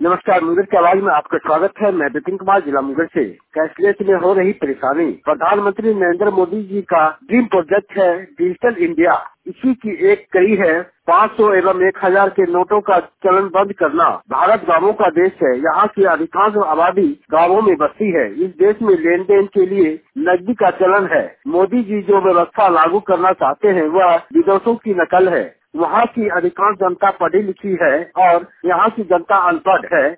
नमस्कार, मुंगेर की आवाज में आपका स्वागत है। मैं विपिन कुमार, जिला मुंगेर से। कैशलेस में हो रही परेशानी, प्रधानमंत्री नरेंद्र मोदी जी का ड्रीम प्रोजेक्ट है डिजिटल इंडिया। इसी की एक कड़ी है 500 एवं 1000 के नोटों का चलन बंद करना। भारत गांवों का देश है। यहाँ की अधिकांश आबादी गांवों में बसती है। इस देश में लेन देन के लिए नकदी का चलन है। मोदी जी जो व्यवस्था लागू करना चाहते हैं वह विदेशों की नकल है। वहाँ की अधिकांश जनता पढ़ी लिखी है और यहाँ की जनता अनपढ़ है।